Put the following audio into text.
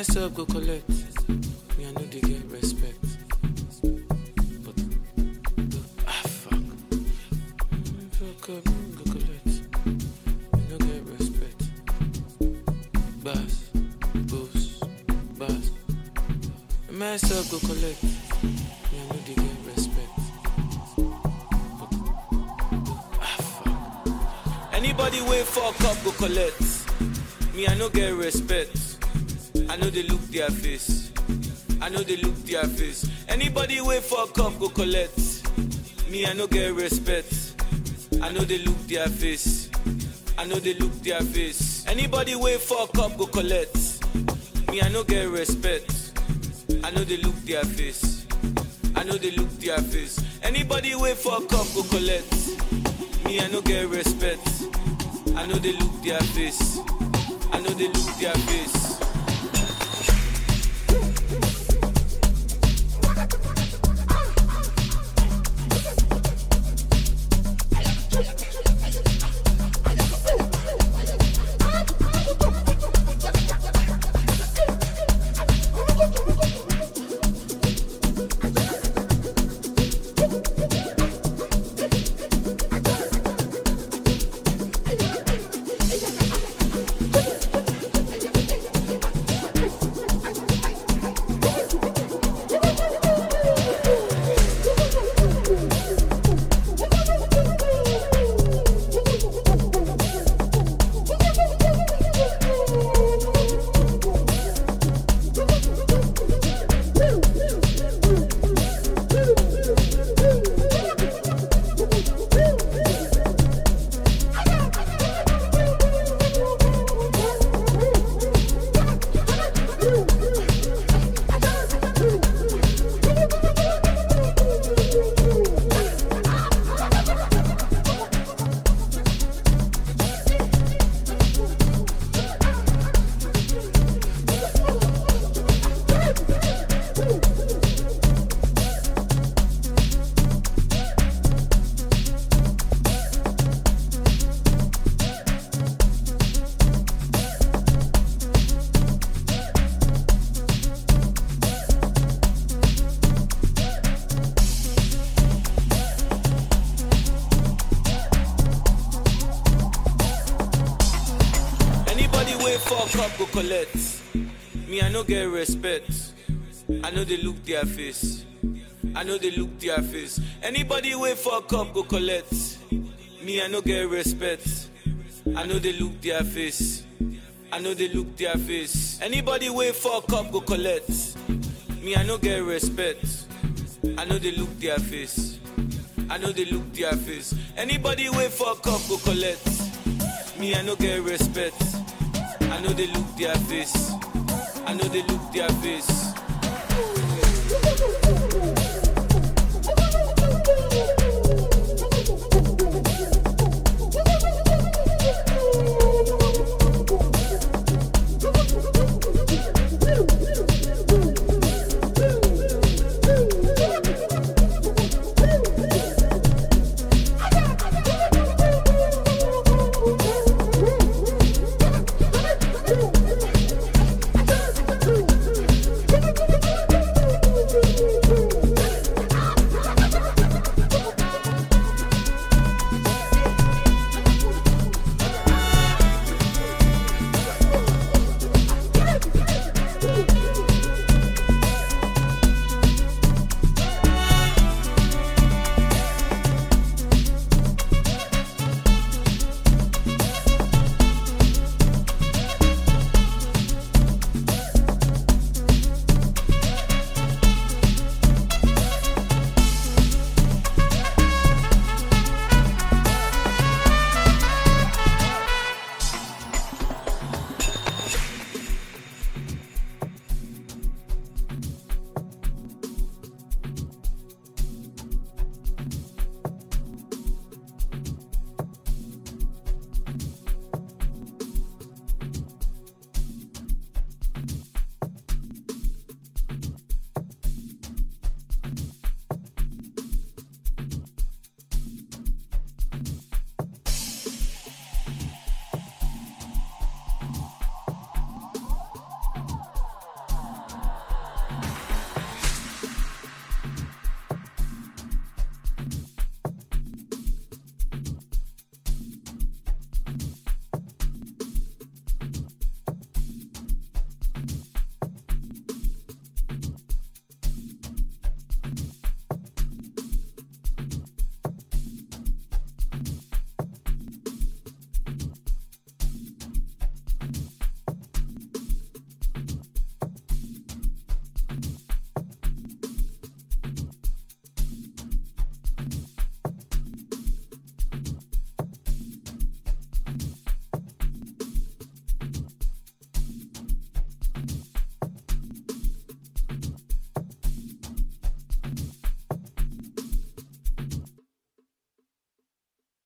myself go collect. Me, I know they get respect. But, fuck. Fuck up, go collect. Me no get respect. Bass, boost, bass. Me, myself go collect. Me, I know they get respect. But, fuck. Anybody wait fuck up, go collect. Me, I no get respect. I know they look their face. I know they look their face. Anybody wait for a cup, go collect. Me, I no get respect. I know they look their face. I know they look their face. Anybody wait for a cup, go collect. Me, I no get respect. I know they look their face. I know they look their face. Anybody wait for a cup, go collect. Me, I no get respect. I know they look their face. I know they look their face. Fuck up, go collect. Me, I no get respect. I know they look their face. I know they look their face. Anybody wait fuck up, go collect. Me, I no get respect. I know they look their face. I know they look their face. Anybody wait fuck up, go collect. Me, I no get respect. I know they look their face. I know they look their face. Anybody wait fuck up, go collect. Me, I no get respect. I know they look their face. I know they look their face.